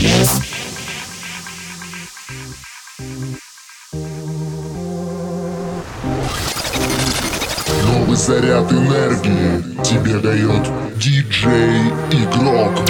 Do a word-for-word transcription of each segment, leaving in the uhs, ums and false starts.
Новый заряд энергии тебе дает диджей Игрок.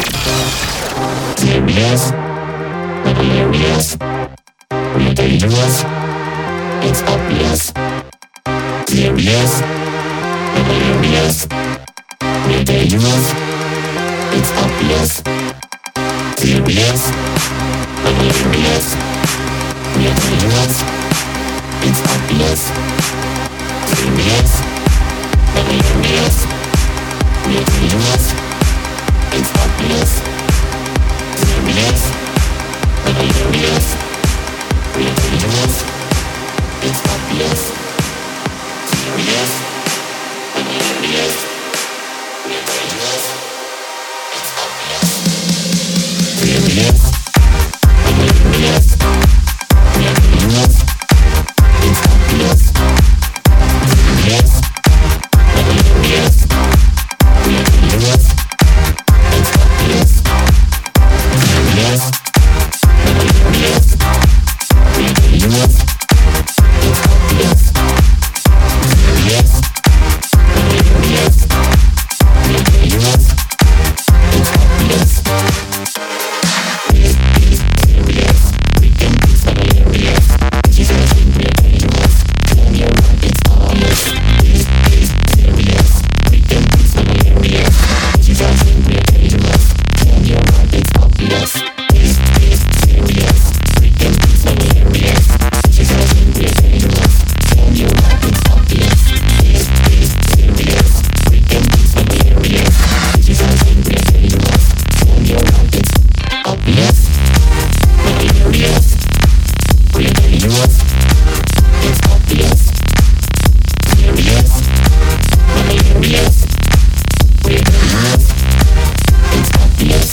Serious, hilarious, ridiculous, it's obvious. Serious, hilarious, ridiculous, it's obvious. Serious, hilarious, ridiculous, it's obvious. Serious, hilarious, ridiculous, it's obvious. Serious, hilarious, ridiculous, it's obvious. Serious, hilarious, ridiculous, it's obvious. Serious, hilarious, ridiculous, it's obvious. Serious, hilarious, ridiculous, it's obvious. Yes, hilarious, ridiculous, it's obvious. Yes, hilarious, ridiculous, it's obvious. This is serious, we can be so hilarious. She's rushing ridiculous, and you're right, it's obvious. This is serious, we can be so hilarious. She's rushing ridiculous, and you're right, it's obvious. This is serious, we can be so hilarious. She's rushing ridiculous, and you're right, it's obvious. This is serious, we can be so hilarious. She's rushing ridiculous, and you're right, it's obvious. Hilarious, ridiculous, it's obvious. Serious, hilarious, ridiculous, it's obvious.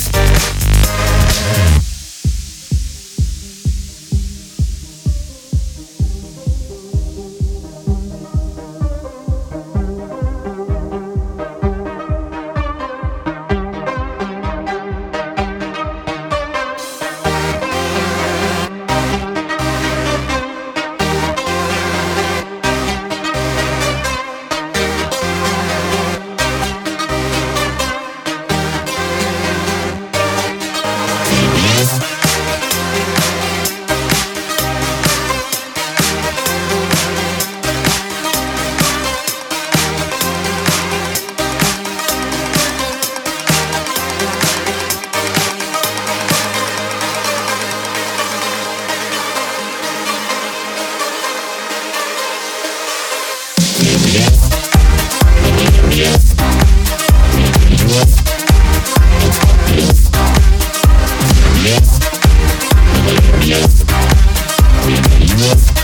Yes, hilarious, ridiculous,